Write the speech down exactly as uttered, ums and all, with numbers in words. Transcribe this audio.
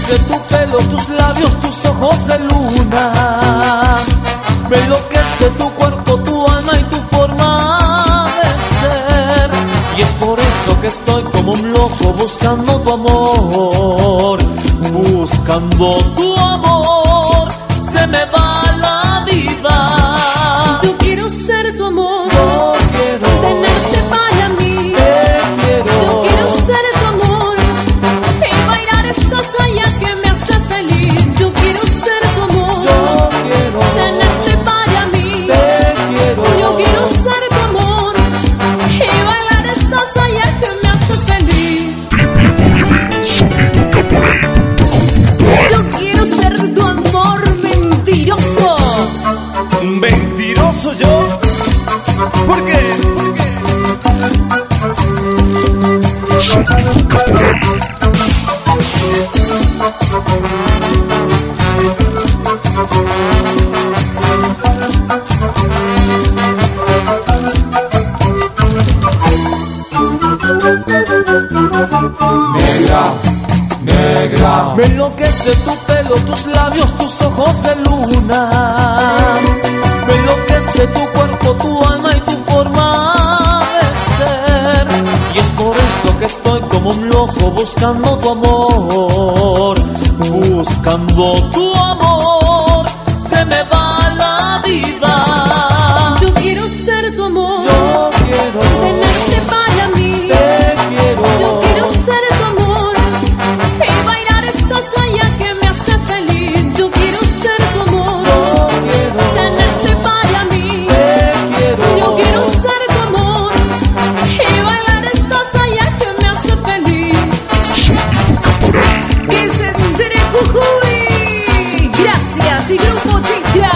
enloquece tu pelo, tus labios, tus ojos de luna. Me enloquece tu cuerpo, tu alma y tu forma de ser. Y es por eso que estoy como un loco buscando tu amor. Buscando tu amor, se me va la vida. Yo quiero ser tu amor, yo quiero tenerte para mí. Te quiero. Yo quiero ser tu amor y bailar esta saya que me hace feliz. Yo quiero ser tu amor, Yo quiero tenerte para mí. Te quiero. Yo quiero ser tu amor y bailar esta saya que me hace feliz. Yo quiero ser tu amor mentiroso. ¿Mentiroso yo? ¿Por qué? ¿Por qué? Sonido Caporal. Negra, negra. Me enloquece tu pelo, tus labios, tus ojos de luna. Me enloquece tu cuerpo, tu alma y tu forma de ser. Y es por eso que estoy como un loco buscando tu amor. Buscando tu amor, se me va la vida. Yo quiero ser tu amor, Yo quiero tenerte para mí. Te quiero. Yo quiero ser tu amor y bailar esta saya que me hace feliz. Yo quiero ser tu amor, Yo quiero tenerte para mí. Te quiero. Yo quiero ser tu amor y bailar esta saya que me hace feliz. Sonido Caporal. Que se entere Jujuy. Gracias y Grupo Chica.